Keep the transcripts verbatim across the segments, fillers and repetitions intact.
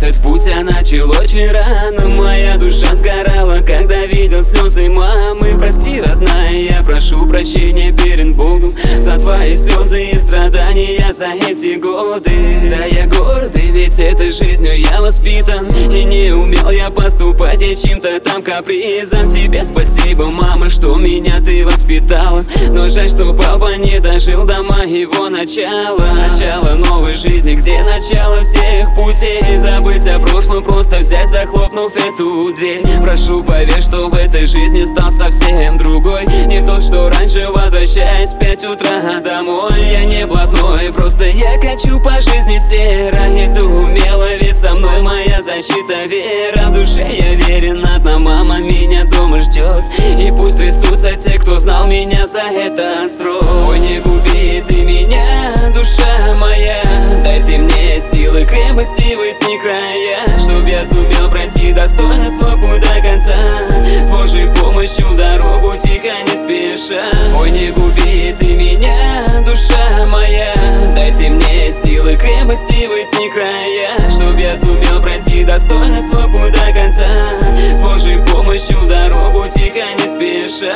этот путь я начал очень рано. Моя душа сгорала, когда видел слезы мамы. Прости, родная, я прошу прощения перед Богом за твои слезы и страдания за эти годы. Да, я гордый, ведь этой жизнью я воспитан, и не умел я поступать и чьим-то там капризом. Тебе спасибо, мама, что меня ты воспитала, но жаль, что папа не дожил до моего начала. Начало новой жизни, где начало всех путей. Забыть о прошлом, просто взять, захлопнув эту дверь. Прошу, поверь, что в этой жизни стал совсем другой, не тот, что раньше, возвращаясь в пять утра домой. Я не блатной, просто я качу по жизни серо. Иду умело, ведь со мной моя защита, вера. В душе я верен, одна мама меня дома ждет, и пусть трясутся те, кто знал меня за этот срок. Ой, не губи ты меня, душа моя, дай ты мне силы, крепости в эти края, чтоб я сумел пройти достойно свой путь до конца. С Божьей помощью дорогу тихо, не спеша. Ой, не губи ты меня, душа моя, дай ты мне силы, крепости в эти края, чтоб я сумел пройти достойно свой путь до конца. С Божьей помощью дорогу тихо, не спеша.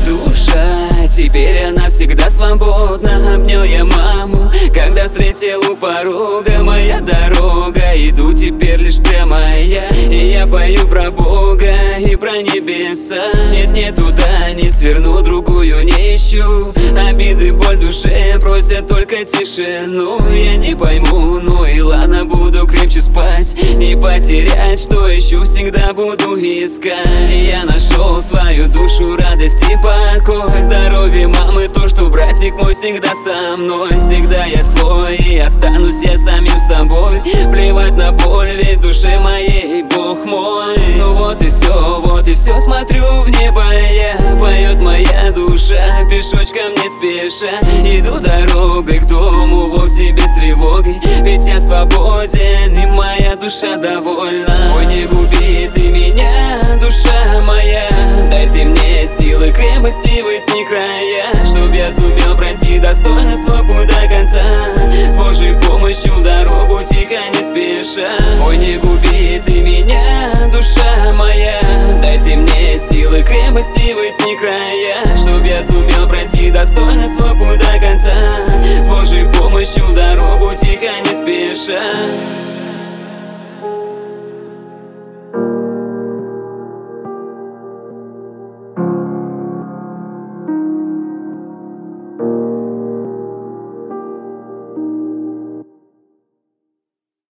Душа, теперь она всегда свободна. Обнял я маму, когда встретил у порога. Моя дорога, иду теперь лишь прямо я, и я пою про Бога и про небеса. Нет, не туда не сверну, другую не ищу. Обиды, боль в душе просят только тишину. Я не пойму, ну и ладно, буду крепче спать, не потерять, что ищу, всегда буду искать. Я нашел свою душу, радость и покой. Здоровье мамы, то, что братик мой всегда со мной. Всегда я свой, и останусь я самим собой. Плевать на боль, ведь в душе моей Бог мой. Ну вот и все, вот и все, смотрю в небо я. Поет моя душа, пешочком не спеша. Иду дорогой к дому вовсе без тревоги, ведь я свободен, и моя душа довольна. Ой, не губи ты меня, душа моя, дай ты мне силы, крепости в эти края, чтоб я сумел пройти достойно свой путь до конца. С Божьей помощью дорогу тихо, не спеша. Ой, не губи ты меня, душа моя, дай ты мне силы, крепости в эти края, чтоб я сумел пройти достойно свой путь до конца. С Божьей помощью дорогу тихо, не спеша.